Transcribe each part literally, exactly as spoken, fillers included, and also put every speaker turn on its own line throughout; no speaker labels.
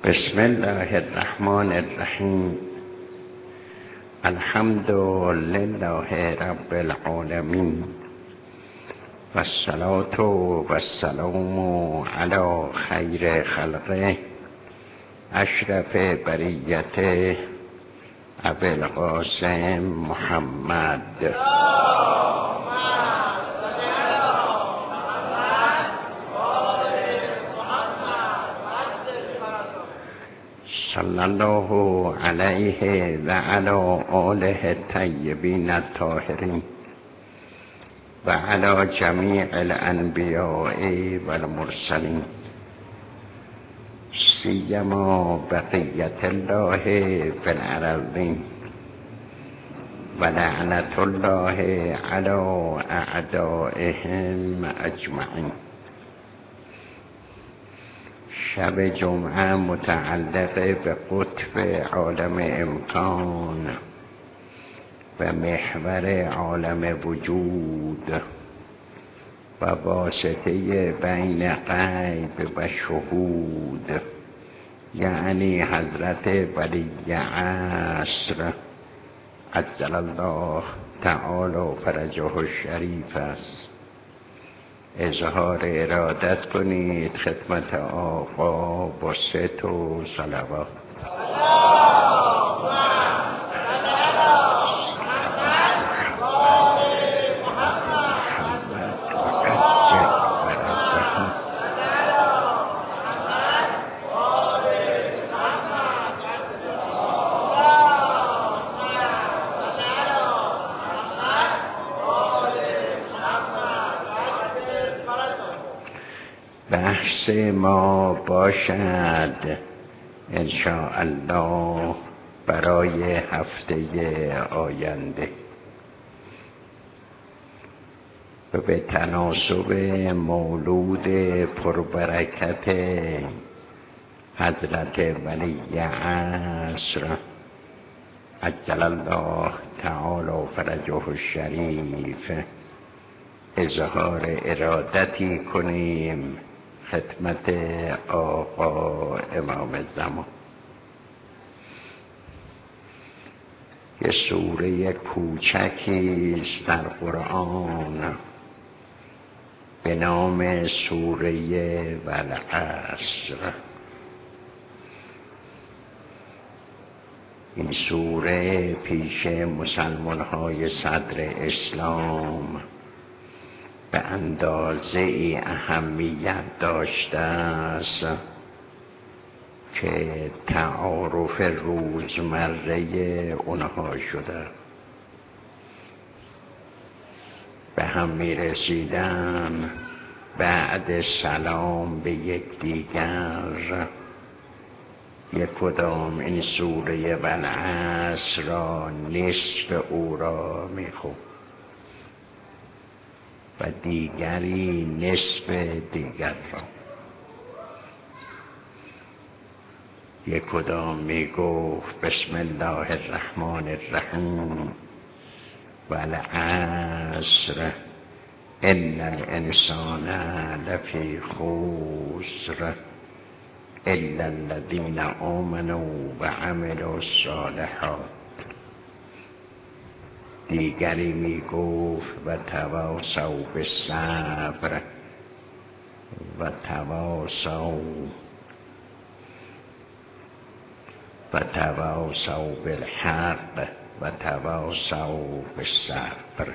بسم الله الرحمن الرحیم. الحمد لله رب العالمین و الصلاة و السلام علی خیر خلقه اشرف بریته ابی القاسم محمد صلی الله علیه و علی آله الطیبین الطاهرین و علی جمیع الانبیاء و المرسلین سیما بقیت الله فی الارضین و لعنت الله علی اعدائهم اجمعین. شب جمعه متعلق به قطب عالم امکان و محور عالم وجود و واسطه بین غیب و شهود، یعنی حضرت ولی عصر عجل الله تعالی فرجه الشریف است. اظهار ارادت کنید خدمت آقا با ست و صلوات. بحث ما باشد انشاءالله برای هفته آینده و به تناسب مولود پربرکت حضرت ولی عصر عجل الله تعالی فرجه الشریف اظهار ارادتی کنیم خدمت آقا امام زمان. یه سوره کوچکی است در قرآن به نام سوره والعصر. این سوره پیش مسلمان های صدر اسلام به اندازه ای اهمیت داشته است که تعارف روزمره اونها شده، به هم می رسیدن بعد سلام به یک دیگر. یک کدام این سوره والعصر را نصف او را می خون و دیگری نصف دیگر را. یک کدام می گفت بسم الله الرحمن الرحیم والعصر ان الانسان لفی خسر الا الذین آمنوا و عملوا الصالحات. دیگری می گفت و تواصوا بالصبر و تواصوا و تواصوا بالحق و تواصوا بالصبر.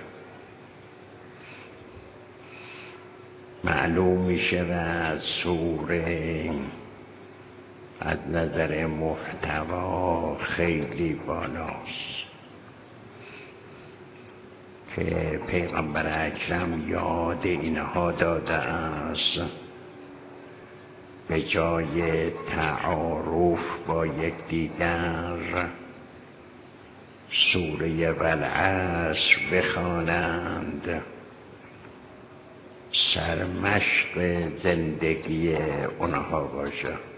معلوم می شود سوره از نظر محتوا خیلی بالاست که پیغمبر اکرم یاد اینها داده است به جای تعارف با یکدیگر سوره والعصر بخوانند، سرمشق زندگی اونها باشد.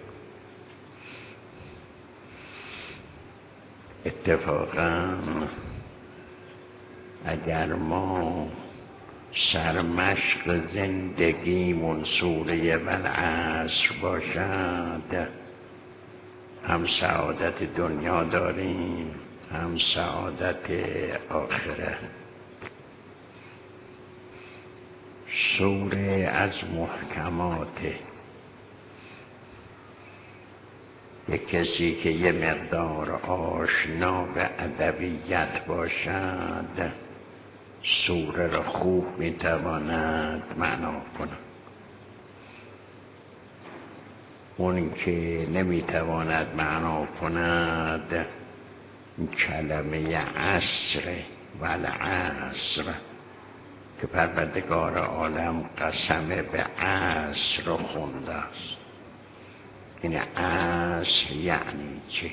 اتفاقا اگر ما سرمشق زندگیمون سوره والعصر باشد، هم سعادت دنیا داریم هم سعادت آخرت. سوره از محکماته. یک کسی که یه مقدار آشنا به ادبیات باشد سوره را خوب میتواند معنا کند. اون که نمیتواند معنا کند کلمه عصر و العصر که پروردگار عالم قسم به عصر را خونده است. این عصر یعنی چه؟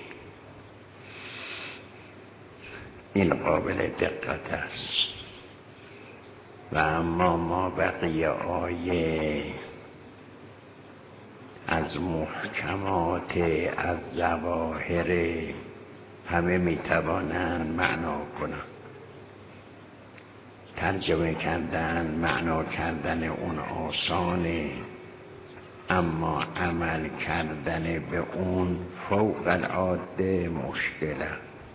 این قابل دقت است. و اما ما بقیه آیه از محکمات از ظواهر همه میتوانند معنا کنند. ترجمه کردن معنا کردن اون آسانه، اما عمل کردن به اون فوق العاده مشکله.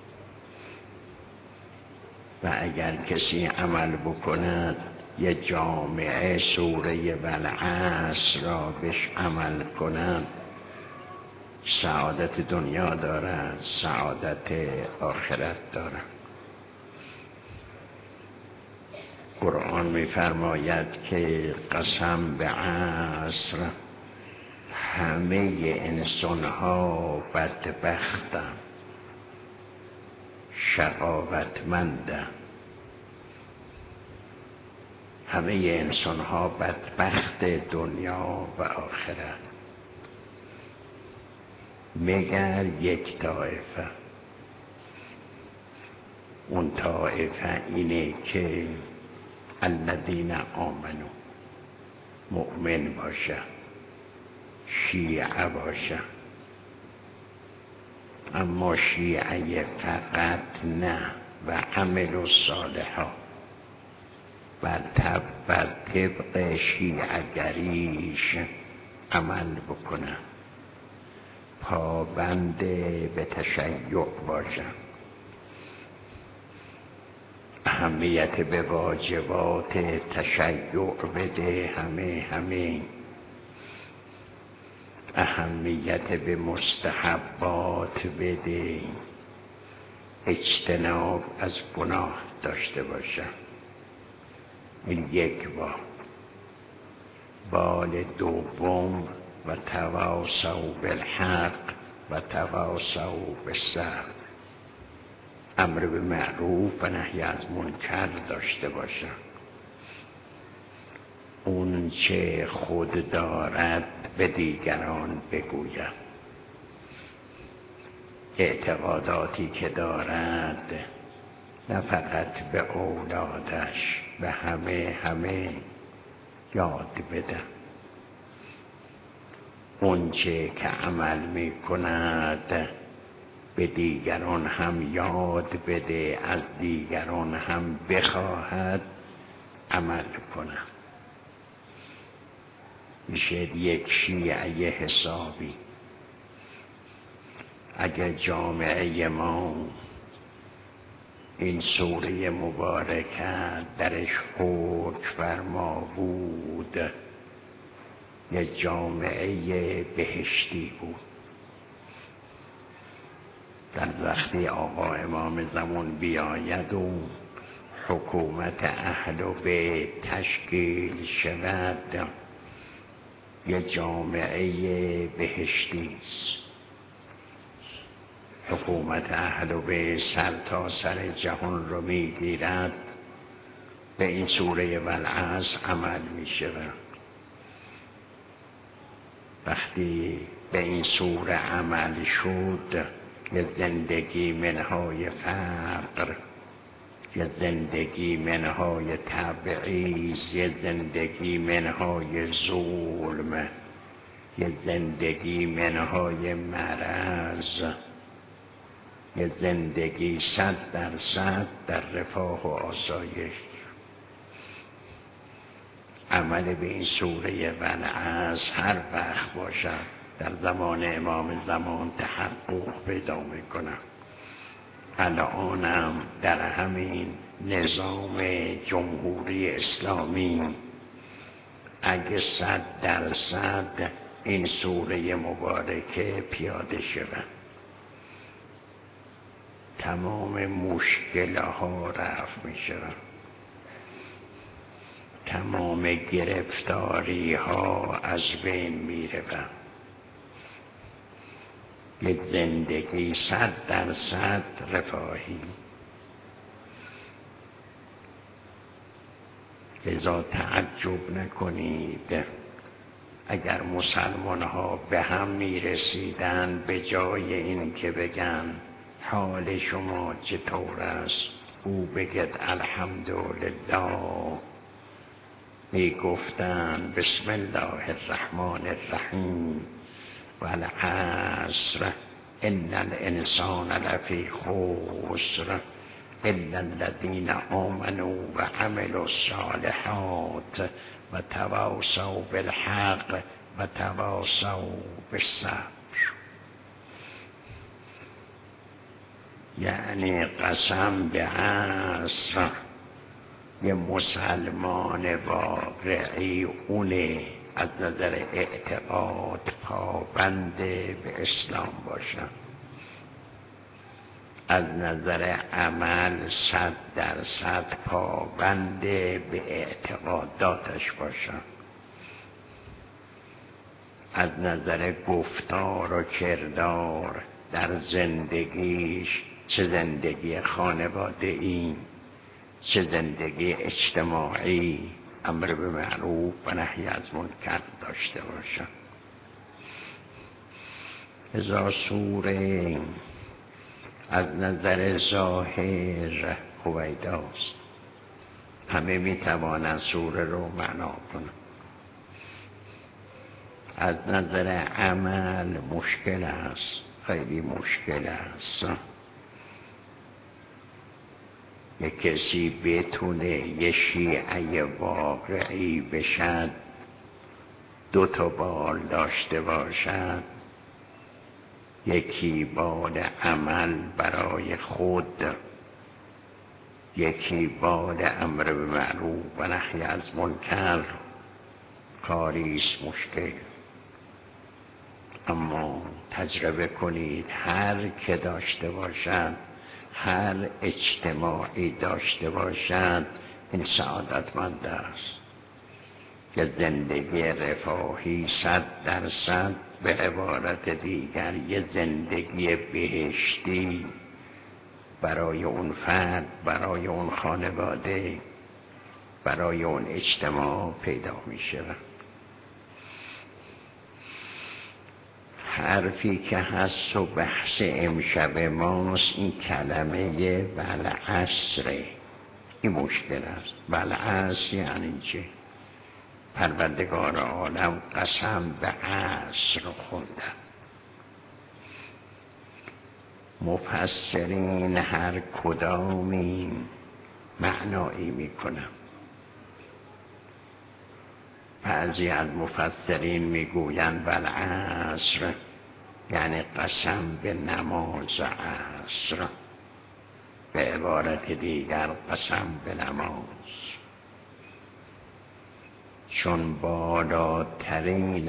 و اگر کسی عمل بکند یه جامعه سوره والعصر را بهش عمل کند سعادت دنیا دارد، سعادت آخرت دارد. قرآن می‌فرماید که قسم به عصر همه انسان‌ها بدبختند، شقاوتمندند. همه انسان‌ها بدبخت دنیا و آخرت مگر یک طایفه. اون طایفه اینه که الذین آمنو، مؤمن باشه، شیعه باشه. اما شیعه فقط نه، و عمل الصالحات و بر طبق شیعه‌گریش عمل بکنه، پابند به تشیع باشه، اهمیت به واجبات تشیع بده، همه همه اهمیت به مستحبات بده، اجتناب از گناه داشته باشه. این یک بار. بال دوم و تواصوا بالحق و تواصوا بالصبر، امر به معروف و نهی از منکر داشته باشه. اون چه خود دارد به دیگران بگوید. اعتقاداتی که دارد نه فقط به اولادش، به همه همه یاد بده. اون چه که عمل می کند به دیگران هم یاد بده، از دیگران هم بخواهد عمل کند. میشه یک شیعه حسابی. اگر جامعه ما این سوره مبارکه درش حکم فرما بود، یه جامعه بهشتی بود. در وقتی آقا امام زمان بیاید و حکومت اهل بیت تشکیل شود، یه جامعه بهشتی است. حکومت اهل بیت سر تا سر جهان رو میگیرد، به این سوره والعصر عمل میشود. وقتی به این سوره عمل شد، یه زندگی منهای فقر، یه زندگی منهای تبعیض، یه زندگی منهای ظلم، یه زندگی منهای مرض، یه زندگی صد درصد در رفاه و آسایش. عمل به این سوره والعصر هر وقت باشد در زمان امام زمان تحقق پیدا میکنم. الانم در همین نظام جمهوری اسلامی اگه صد درصد این سوره مبارکه پیاده شود، تمام مشکل ها رفع می شود، تمام گرفتاری ها از بین می رود، یک زندگی صد درصد رفاهی. لذا تعجب نکنید اگر مسلمان ها به هم می رسیدن، به جای این که بگن حال شما چطور است، او بگد الحمدلله، می گفتن بسم الله الرحمن الرحیم و العصر ان الانسان لفی خسر الا الذین آمنوا و عملوا الصالحات و تواصوا بالحق و تواصوا بالصبر. یعنی قسم به عصر، یه مسلمان واقعی اونه از نظر اعتقاد پابند به اسلام باشن، از نظر عمل صد درصد پابند به اعتقاداتش باشن، از نظر گفتار و کردار در زندگیش، چه زندگی خانواده‌ای چه زندگی اجتماعی، امر به معروف و نهی از منکر داشته باشن. ازا سوره از نظر ظاهر هویداست، همه میتوانند سوره رو معنا کنند. از نظر عمل مشکل است، خیلی مشکل است. یک کسی بتونه یه شیعه واقعی بشد، دو تا بال داشته باشد، یکی بال عمل برای خود، یکی بال امر به معروف و نهی از منکر، کاریست مشکل. اما تجربه کنید هر که داشته باشد، هر اجتماعی داشته باشد، این سعادتمند است. که زندگی رفاهی صد درصد، به عبارت دیگر یه زندگی بهشتی برای اون فرد، برای اون خانواده، برای اون اجتماع پیدا می شود. حرفی که هست و بحث امشب ماست این کلمه والعصر. این مشکل است. والعصر یعنی چه؟ پروردگار عالم قسم به عصر خوندن. مفسرین هر کدامی معنایی میکنن. بعضی از مفسرین میگویند والعصر یعنی قسم به نماز عصر، به عبارت دیگر قسم به نماز، چون بالاترین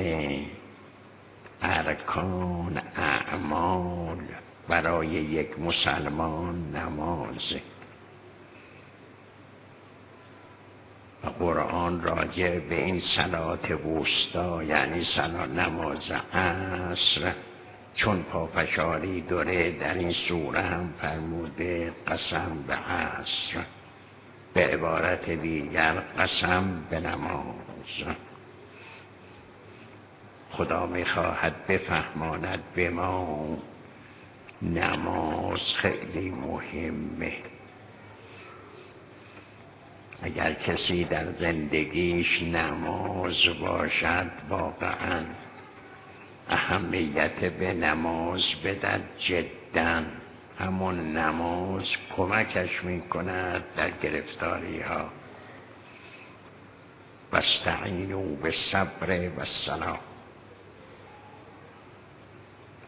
ارکان اعمال برای یک مسلمان نمازه. و قرآن راجع به این صلات وسطا یعنی صلات نماز عصر چون پافشاری داره در این سوره هم فرموده قسم به عصر، به عبارت دیگر قسم به نماز. خدا میخواهد بفهماند به ما نماز خیلی مهمه. اگر کسی در زندگیش نماز باشد، واقعا اهمیت به نماز بدهد جدا. همون نماز کمکش میکند در گرفتاری ها. واستعینوا بالصبر والصلاة.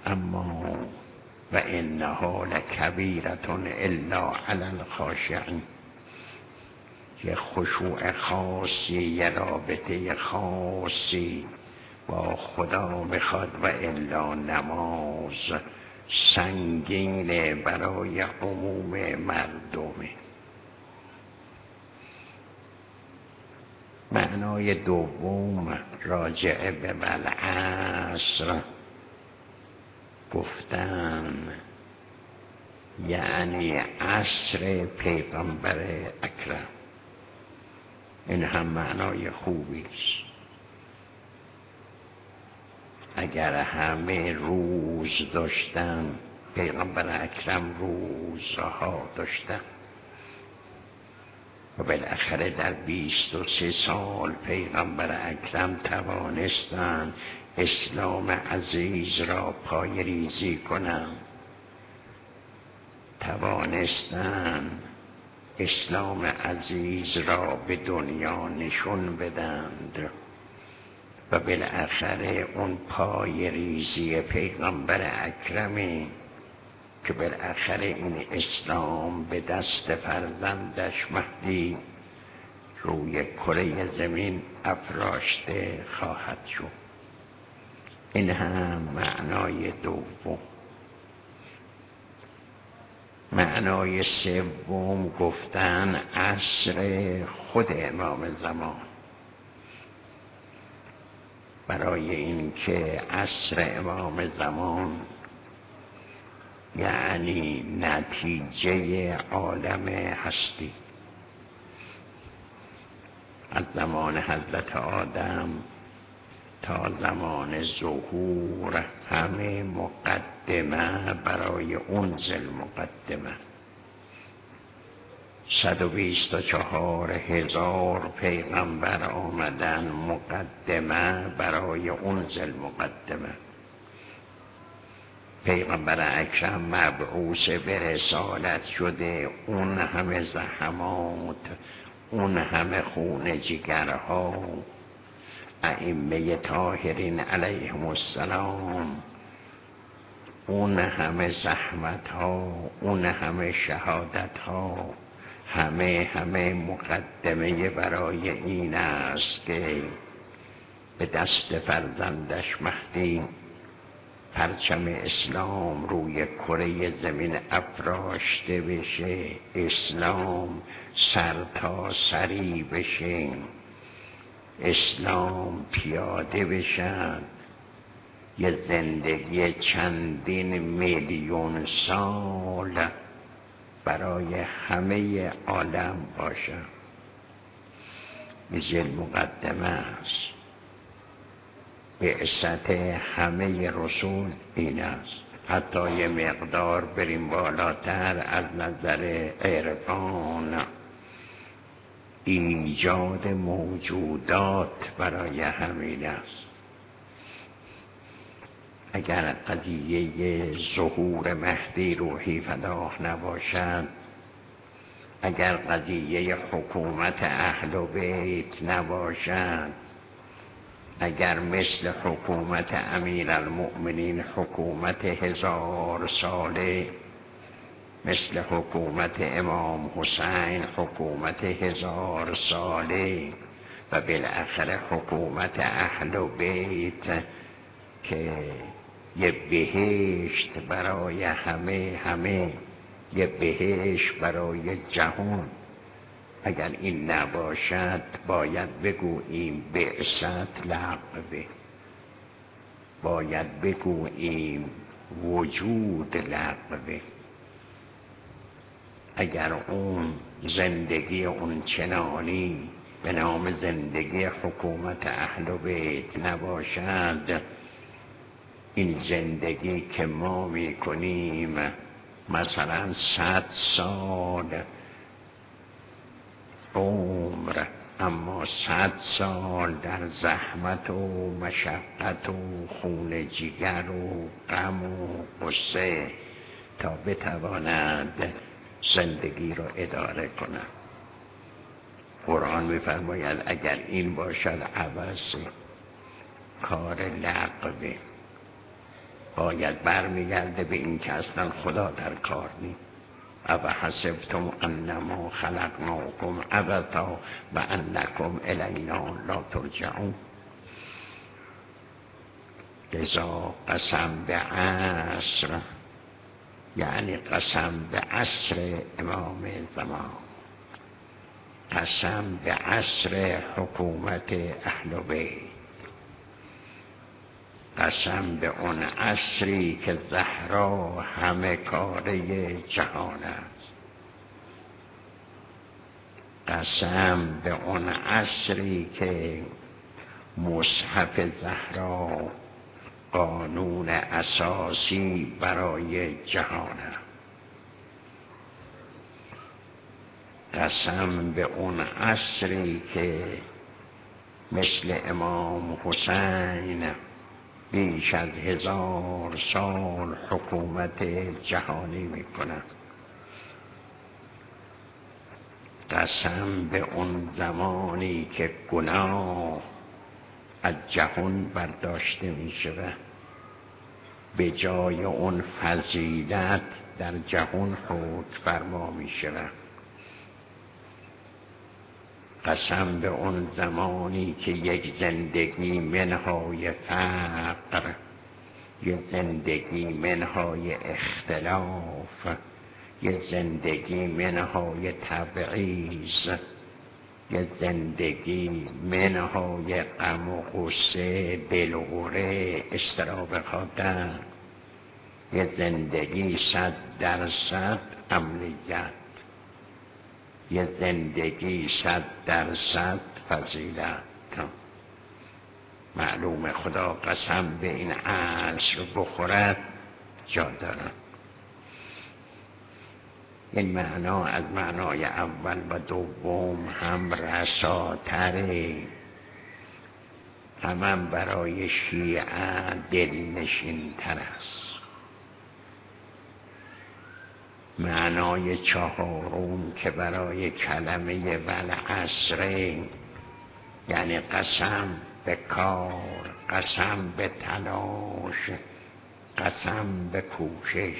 اما و انها لکبیرة الا علی الخاشعین. یه خشوع خاصی، یه رابطه خاصی با خدا میخواد و الا نماز سنگینه برای عموم مردمه. معنای دوم راجع به والعصر گفتن یعنی عصر پیغمبر اکرم. این هم معنای خوبی است. اگر همه روز داشتن، پیغمبر اکرم روزها داشتن و بالاخره در بیست و سه سال پیغمبر اکرم توانستند اسلام عزیز را پای ریزی کنند، توانستند اسلام عزیز را به دنیا نشون بدند و بالاخره اون پای ریزی پیغمبر اکرمی که بالاخره این اسلام به دست فرزندش مهدی روی کره زمین افراشته خواهد شد. این هم معنای دوم. معنای سوم گفتن عصر خود امام زمان، برای اینکه عصر امام زمان یعنی نتیجه عالم هستی. از زمان حضرت آدم تا زمان ظهور همه مقدمه برای اون ذل مقدمه. صد و بیست و چهار هزار پیغمبر آمدن مقدمه برای اون ذل مقدمه. پیغمبر اکرم مبعوث به رسالت شده، اون همه زحمات، اون همه خون جگرها، ائمه طاهرین علیهم السلام، اون همه زحمت ها، اون همه شهادت ها، همه همه مقدمه برای این است که به دست فرزندش مهدی پرچم اسلام روی کره زمین افراشته بشه، اسلام سر تا سری بشه، اسلام پیاده بشن، یه زندگی چندین میلیون سال برای همه عالم باشه. این مقدمه است. بعثت همه رسول این است. حتی یه مقدار بریم بالاتر از نظر عرفان، ایجاد موجودات برای همین است. اگر قضیه ظهور مهدی روحی فداه نباشد، اگر قضیه حکومت اهل بیت نباشد، اگر مثل حکومت امیرالمؤمنین حکومت هزار ساله، مثل حکومت امام حسین حکومت هزار ساله و بالاخره حکومت اهل بیت که یه بهشت برای همه همه، یه بهشت برای جهان، اگر این نباشد باید بگوییم بعثت لغوه، باید بگوییم وجود لغوه. اگر اون زندگی اون چنانی به نام زندگی حکومت اهل بیت نباشد، این زندگی که ما میکنیم مثلا صد سال عمر، اما صد سال در زحمت و مشقت و خون جگر و غم و غصه تا بتواند زندگی را اداره کند. قرآن می‌فرماید اگر این باشد عبث، کار لغوه. باید برمیگرده به این که اصلا خدا در کار نیست. او حسبتم انما خلقناکم عبثا و انکم الینا لا ترجعون. لذا قسم به عصر یعنی قسم به عصر امام زمان، قسم به عصر حکومت اهل بیت، قسم به اون عصری که زهرا همه کاره جهان است، قسم به اون عصری که مصحف زهرا قانون اساسی برای جهان است، قسم به اون عصری که مثل امام حسین بیش از هزار سال حکومت جهانی میکنه، قسم به اون زمانی که گناه از جهان برداشته میشه، به جای اون فضیلت در جهان حکم فرما میشه. قسم به اون زمانی که یک زندگی منهای فقر، یک زندگی منهای اختلاف، یک زندگی منهای تبعیض، یک زندگی منهای غم و غصه، دلغوره، اضطراب خاطر، یک زندگی صد درصد امنیت، یک زندگی صد درصد فضیلت. معلوم خدا قسم به این عصر بخورد جا دارد. این معنا از معنای اول و دوم هم رساتره، هم, هم برای شیعه دلنشین تر است. معنای چهارم که برای کلمه والعصر یعنی قسم به کار، قسم به تلاش، قسم به کوشش،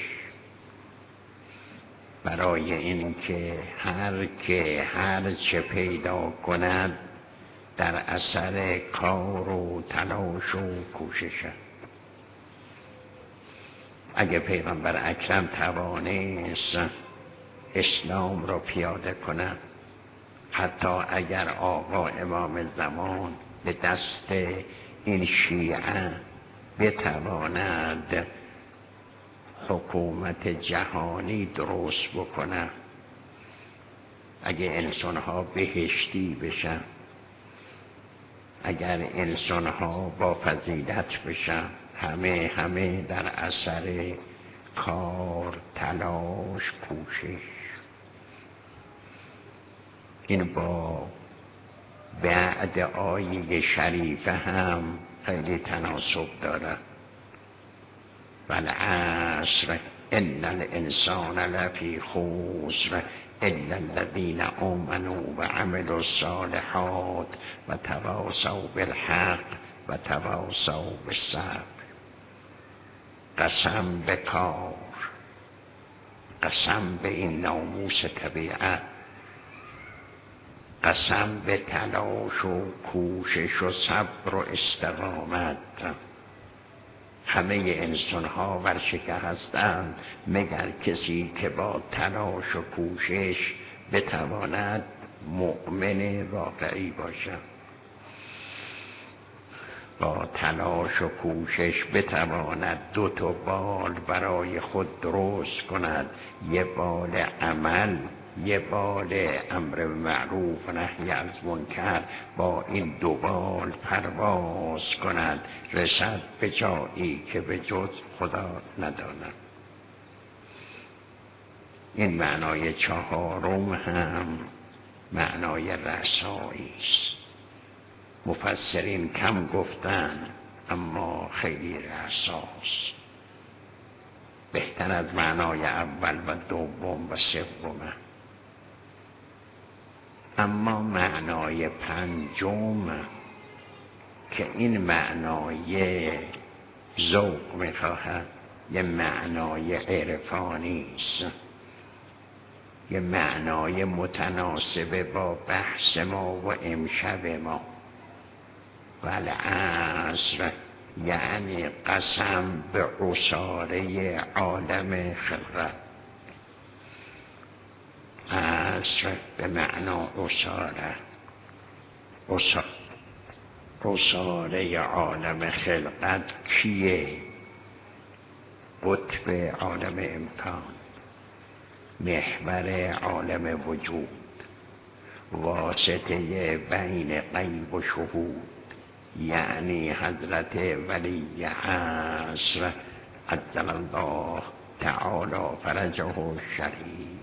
برای این که هر که هر چه پیدا کند در اثر کار و تلاش و کوشش. اگه پیغمبر اکرم توانست اسلام را پیاده کند، حتی اگر آقا امام زمان به دست این شیعه بتواند حکومت جهانی درست بکنه، اگه انسانها بهشتی بشن، اگر انسانها با فضیلت بشن، همه همه در اثر کار، تلاش، کوشش. این با بعد آیه شریفه هم خیلی تناسب دارد. والعصر ان الانسان لفی خسر الا الذین آمنوا و عملوا الصالحات و تواصوا بالحق و تواصوا بالصبر. قسم به کار، قسم به این ناموس طبیعت، قسم به تلاش و کوشش و صبر و استقامت. همه انسان ها ورشکه هستند مگر کسی که با تلاش و کوشش بتواند مؤمن واقعی باشد، با تلاش و کوشش بتواند دو تا بال برای خود درست کند، یه بال عمل، یه بال امر معروف و نهی از منکر، با این دو بال پرواز کند، رسد به جایی که به جز خدا نداند. این معنای چهارم هم معنای رسایی است. مفسرین کم گفتن اما خیلی رساست، بهتر از معنای اول و دوم و سوم. اما معنای پنجم که این معنای ذوق میخواهد، یه معنای عرفانی است، یه معنای متناسب با بحث ما و امشب ما. والعصر یعنی قسم به عصاره عالم خلقت. عصر به معنا عصاره، عصاره عالم خلقت کیه؟ قطب عالم امکان، محور عالم وجود، واسطه بین غیب و شهود، یعنی حضرت ولی عصر عجل الله تعالی فرجه الشریف.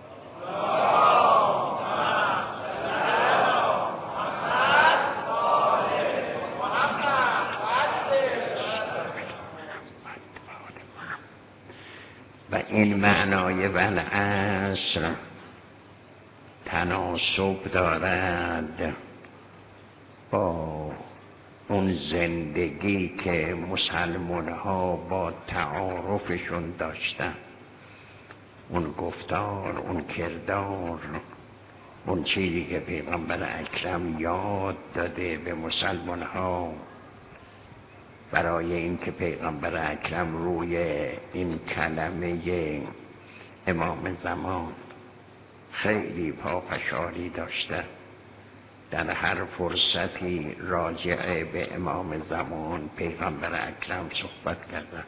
و این معنای والعصر تناسب دارد با اون زندگی که مسلمان ها با تعارفشون داشتن، اون گفتار، اون کردار، اون چیزی که پیغمبر اکرم یاد داده به مسلمان ها برای اینکه پیغمبر اکرم روی این کلمه امام زمان خیلی پافشاری داشته. در هر فرصتی راجع به امام زمان پیغمبر اکرم صحبت کردن،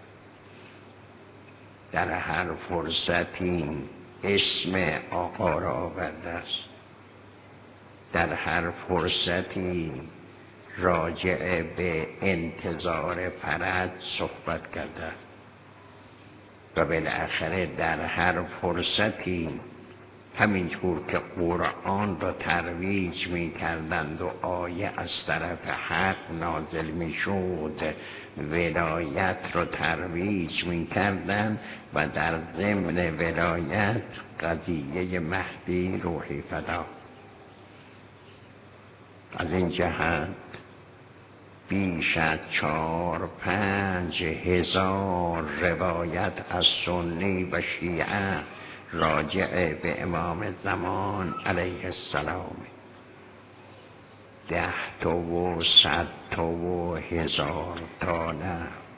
در هر فرصتی اسم آقا را آورده است، در هر فرصتی راجع به انتظار فرج صحبت کرده و بالاخره در هر فرصتی همینطور که قرآن را ترویج می کردند و آیه از طرف حق نازل می شد ولایت را ترویج می کردند و در ضمن ولایت قضیه مهدی روحی فدا. از این جهت بیش از چار پنج هزار روایت از سنی و شیعه راجع به امام زمان علیه السلام، ده تا و صد تا و هزار تا نه.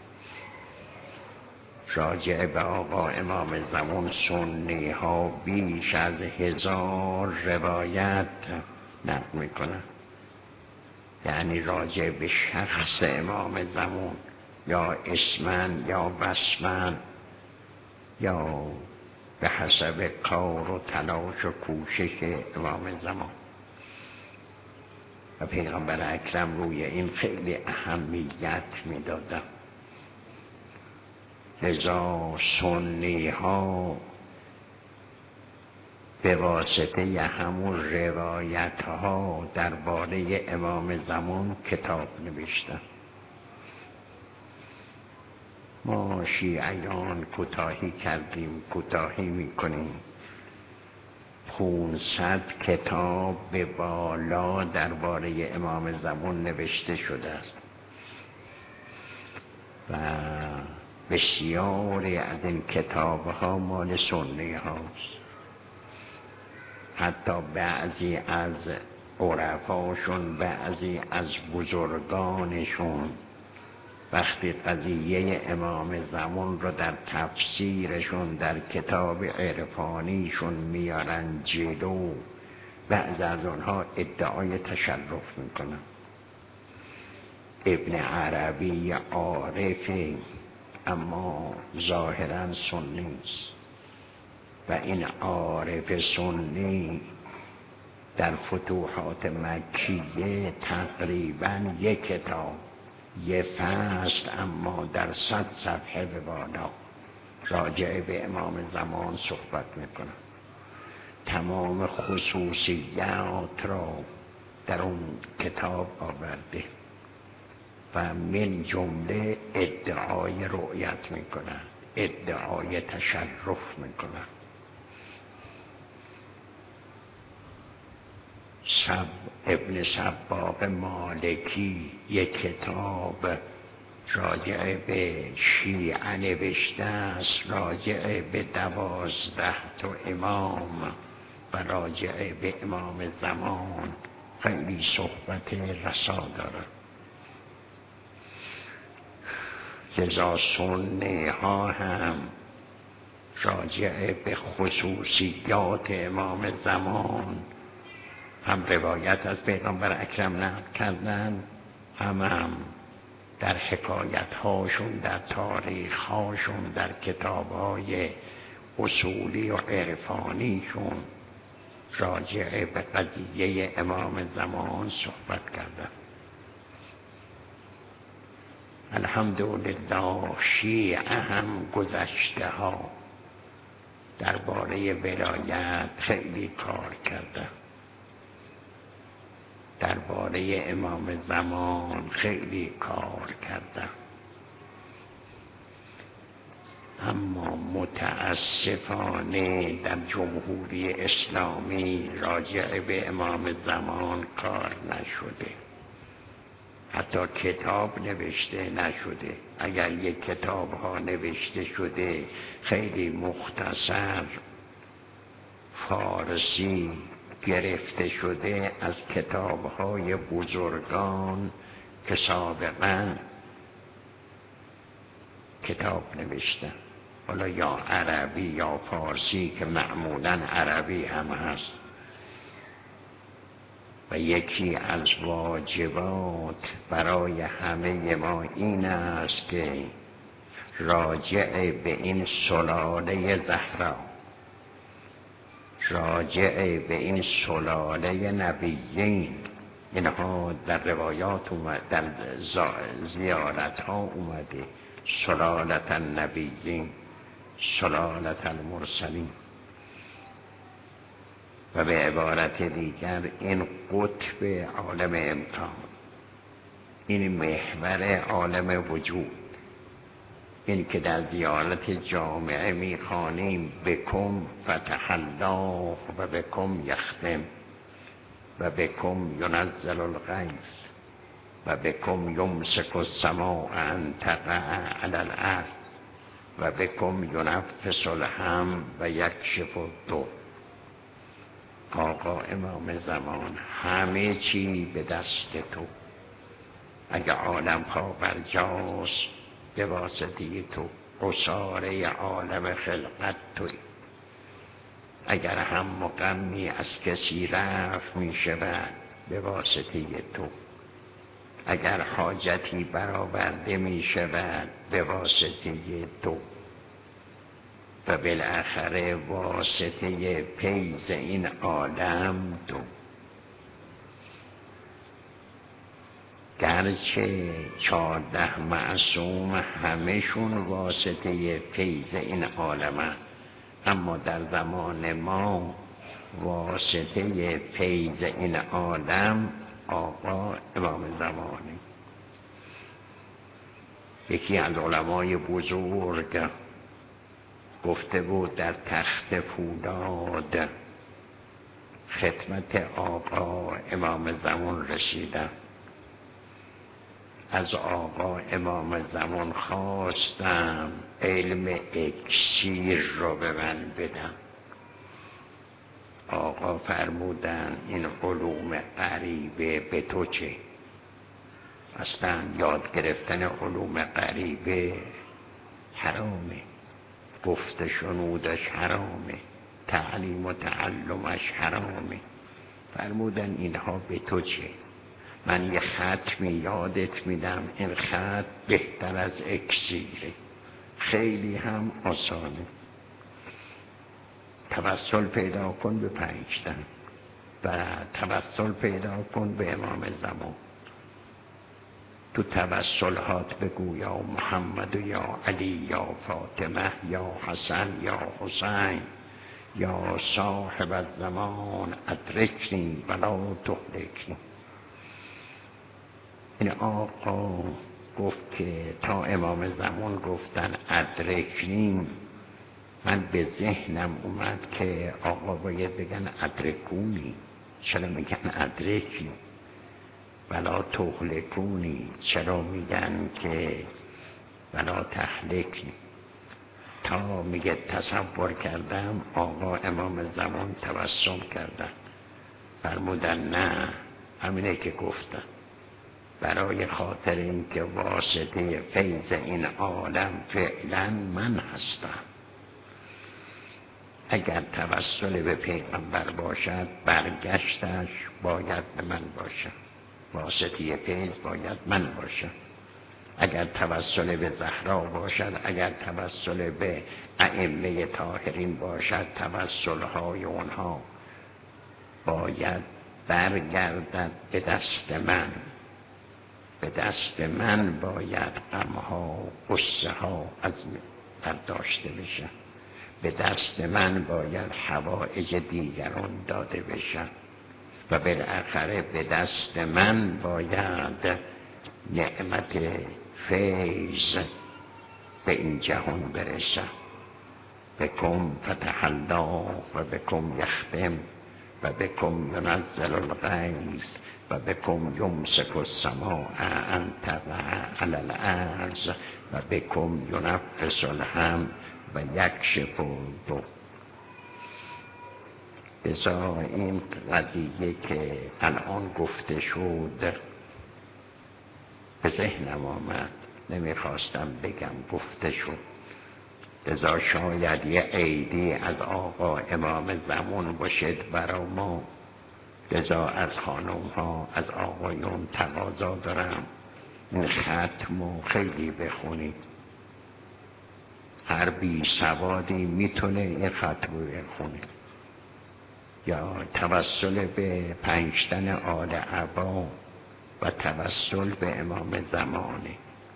راجع به آقا امام زمان سنی ها بیش از هزار روایت نقل میکنن، یعنی راجع به شخص امام زمان، یا اسمن یا بسمن یا به حسب کار و تلاش و کوشش امام زمان. و پیغمبر اکرم روی این خیلی اهمیت میدادن. لذا سنی ها به واسطه همون روایت ها درباره امام زمان کتاب نوشتن. ما شیعیان کوتاهی کردیم، کوتاهی میکنیم. پونصد کتاب به بالا درباره امام زمان نوشته شده است و بسیاری از این کتاب ها مال سنی هاست. حتی بعضی از عرفاشون، بعضی از بزرگانشون وقتی قضیه امام زمان رو در تفسیرشون در کتاب عرفانیشون میارن جلو، بعضی از اونها ادعای تشرف میکنن. ابن عربی عارفی اما ظاهرا سنی است و این عارف سنی در فتوحات مکیه تقریبا یک کتاب، یه فصل، اما در صد صفحه به بالا راجع به امام زمان صحبت میکنه. تمام خصوصیات را در اون کتاب آورده و من جمله ادعای رؤیت میکنه، ادعای تشرف میکنه. سب ابن سباق مالکی یک کتاب راجع به شیعه نوشته است، راجع به دوازده تا امام و راجع به امام زمان خیلی صحبت رسا دارد. لذا سنی ها هم راجع به خصوصیات امام زمان هم روایت از پیغمبر اکرم نقل کردن، هم هم در حکایت هاشون، در تاریخ هاشون، در کتاب های اصولی و عرفانیشون راجع به قضیه امام زمان صحبت کردن. الحمدلله شیعه هم گذشته ها درباره ولایت خیلی کار کردن، درباره امام زمان خیلی کار کردن، اما متاسفانه در جمهوری اسلامی راجع به امام زمان کار نشده، حتی کتاب نوشته نشده. اگر یک کتاب ها نوشته شده خیلی مختصر فارسی گرفته شده از کتاب های بزرگان که سابقا کتاب نوشتن، حالا یا عربی یا فارسی که معمولا عربی هم هست. و یکی از واجبات برای همه ما این است که راجع به این سلاله زهرا، راجع به این سلاله نبیین، اینها در روایات اومد، در زیارت ها اومده، سلالت النبیین، سلالت المرسلین. و به عبارت دیگر این قطب عالم امکان، این محور عالم وجود، این که در زیارت جامعه میخوانیم بکم فتح الله و بکم یختم و بکم ینزل الغیث و بکم یمسک السماء ان تقع علی الارض و بکم ینفس الهم و یکشف الضر. آقا امام زمان همه چی به دست تو، اگه عالم ها بر جاست به واسطه تو، قصاره عالم خلقت توی. اگر هم مقمی از کسی رفت می شود به واسطه تو، اگر حاجتی برآورده می شود به واسطه تو، و بالاخره واسطه پیز این عالم تو. گرچه چهارده معصوم همهشون واسطه پیز این عالم، اما در زمان ما واسطه پیز این عالم آقا امام زمانی. یکی از علمای بزرگ گفته بود در تخت فولاد خدمت آقا امام زمان رسیدم، از آقا امام زمان خواستم علم اکسیر رو به من بدم. آقا فرمودن این علوم غریبه به تو چه؟ اصلا یاد گرفتن علوم غریبه حرامه، گفت شنودش حرامه، تعلیم و تعلمش حرامه. فرمودن اینها به تو چه؟ من یه ختمی یادت میدم، این خط بهتر از اکسیره، خیلی هم آسانه. توسل پیدا کن به پنجتن و توسل پیدا کن به امام زمان. تو توسلات بگو یا محمد و یا علی یا فاطمه یا حسن یا حسین یا صاحب الزمان ادرکنی ولا تهلکنی. این آقا گفت که تا امام زمان گفتن ادرکنی، من به ذهنم اومد که آقا باید بگن ادرکونی، چرا میگن ادرکنی؟ ولا تهلکونی، چرا میگن که ولا تهلکنی. تا میگه تصور کردم، آقا امام زمان تبسم کردن، فرمودن نه، همینه که گفتن، برای خاطر اینکه واسطه فیض این عالم فعلا من هستم. اگر توسل به پیغمبر باشد برگشتش باید به من باشد، واسطه فیض باید من باشم. اگر توسل به زهرا باشد، اگر توسل به ائمه طاهرین باشد، توسل های اونها باید برگردد به دست من. به دست من باید غمها غصه ها از برداشته بشن، به دست من باید حوائج دیگران داده بشن و بالاخره به دست من باید نعمت فیض به این جهان برسد. بکم فتح الله و بکم یختم و بکم ینزل الغیث و بکم یمسک السماء ان تقع علی الارض و بکم ینفس الهم و یکشف الضر. بذار این قضیه که الان گفته شد به ذهنم آمد، نمیخواستم بگم، گفته شد. لذا شاید یه عیدی از آقا امام زمان باشد برا ما. لذا از خانم ها، از آقایون تقاضا دارم این ختمو خیلی بخونید. هر بی سوادی میتونه این ختمو بخونه، یا توسل به پنجتن آل عبا و توسل به امام زمانه،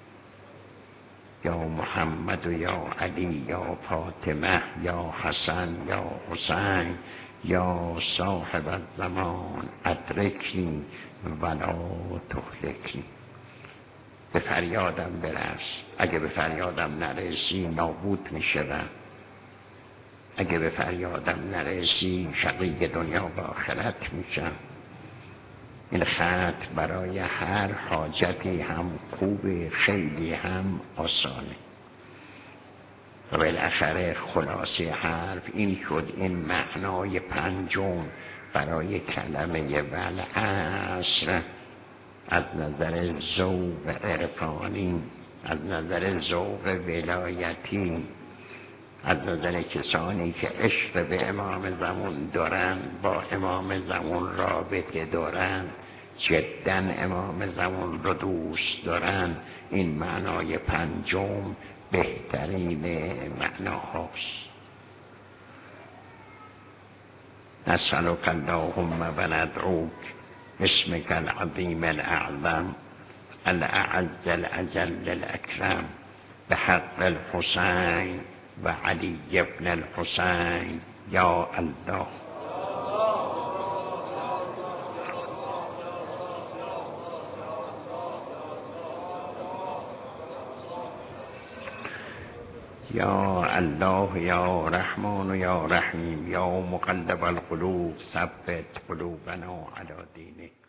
یا محمد و یا علی یا فاطمه یا حسن یا حسین یا صاحب الزمان ادرکنی ولا تهلکنی. به فریادم برس، اگه به فریادم نرسی نابود میشم، اگه به فریادم نرسی شقی دنیا و آخرت میشم. این خط برای هر حاجتی هم خوب، خیلی هم آسانه. و بالاخره خلاصه حرف این شد، این معنای پنجم برای کلمه والعصر از نظر ذوق عرفانی، از نظر ذوق ولایتی، از نظر کسانی که عشق به امام زمان دارن، با امام زمان رابطه دارن، جدا امام زمان رو دوست دارن، این معنای پنجم بهترین معناهاست. نسألک اللهم و ندعوک اسمک العظیم الاعظم الاعز الاجل الاکرم بحق الحسین و علی ابن الحسین یا الله. یا الله یا رحمان یا رحیم یا مقلب القلوب ثبت قلوبنا علی دینک.